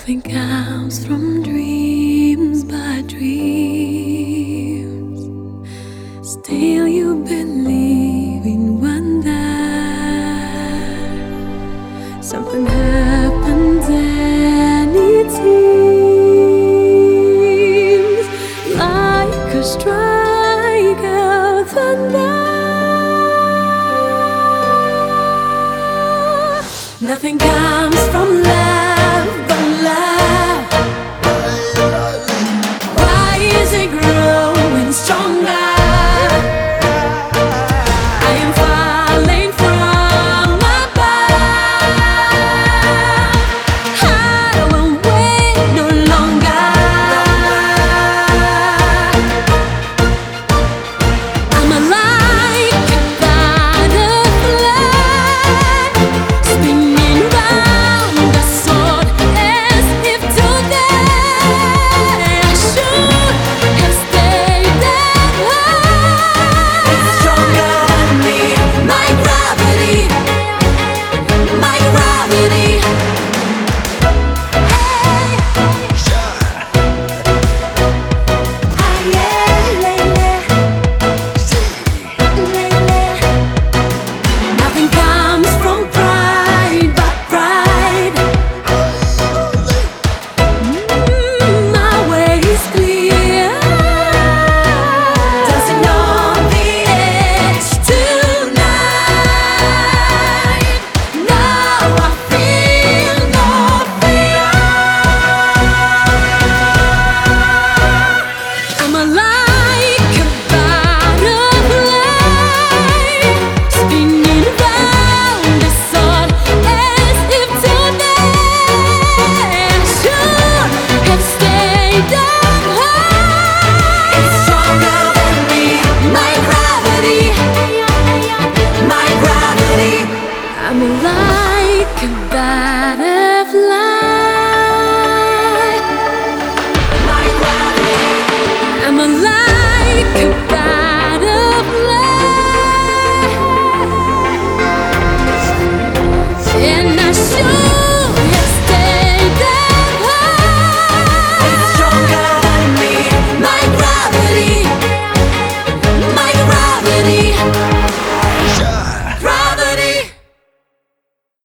Nothing comes from dreams but dreams. Still you believe in wonder. Something happens and it seems like a strike of thunder. Nothing comes from love but love. Why is it growing stronger? I am falling from above. I won't wait no longer. I'm like a butterfly, spinning round the sword as if today I should have stayed at home. It's stronger than me, my gravity, my gravity. Nothing comes from pride but pride. My way is clear. Dancing on the edge tonight. Now I feel no fear. I'm like a butterfly, spinning round the sun as if today I should have stayed at home. It's stronger than me, my gravity, my gravity. I'm like a butterfly, my gravity. I'm like a butterfly, and I should